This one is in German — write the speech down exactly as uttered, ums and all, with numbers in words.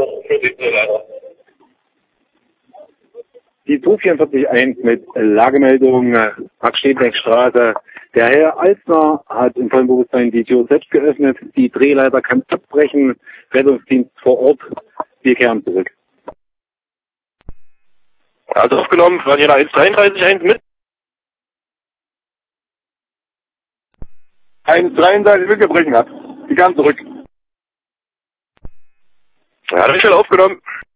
für, für die Drehleiter. Die zwei vier vier eins mit Lagemeldung Hackstedbeckstraße. Der Herr Alsner hat im vollen Bewusstsein die Tür selbst geöffnet. Die Drehleiter kann abbrechen. Rettungsdienst vor Ort. Wir kehren zurück. Also aufgenommen, waren hier eins dreiunddreißig eins mit. eins dreiunddreißig mitgebrechen hat. Die kann zurück. Ja, das ist schon aufgenommen.